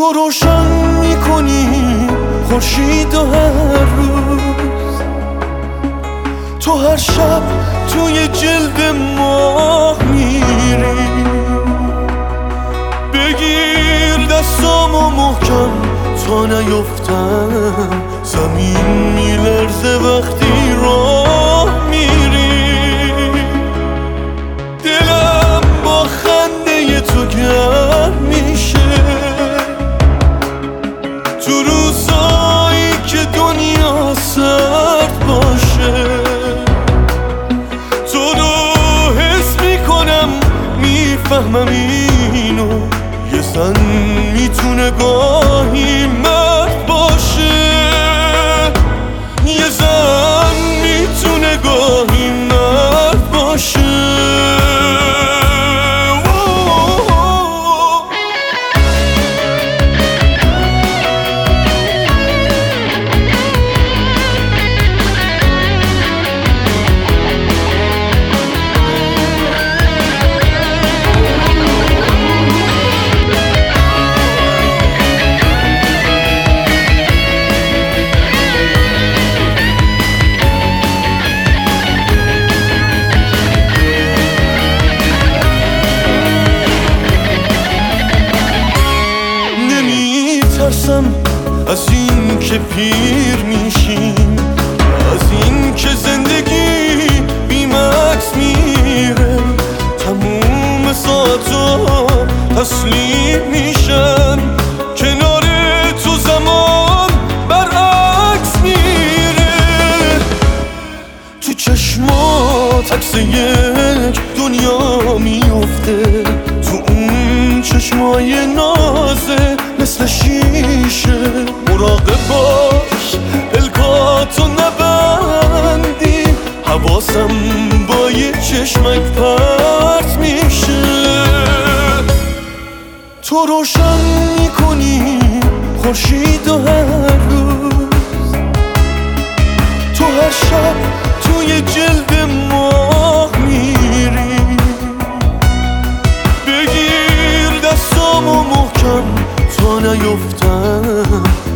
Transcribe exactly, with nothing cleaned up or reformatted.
تو روشن میکنی خورشید و هر روز، تو هر شب توی جلد ماه میری. بگیر دستامو محکم تا نیفتم، زمین میلرزه وقتی راه میری. دلم با خنده تو گرم میشه تو روزایی که دنیا سرد باشه. تو رو حس میکنم میفهمم اینو، یه زن میتونه گاهی مرد باشه، یه زن میتونه گاهی مرد باشه. از این که پیر میشیم، از این که زندگی بی‌مکث میره، تموم ساعتا تسلیم میشن، کنار تو زمان برعکس میره. تو چشمات عکس یک دنیا میفته، تو اون چشمای نازه مثل شیشه. مراقب باش پلکاتو نبندی، حواسم با یه چشمک پرت میشه. تو روشن میکنی خورشید و هر روز، تو هر شب توی جلد ماه میری. بگیر دستامو محکم تا نیفتم،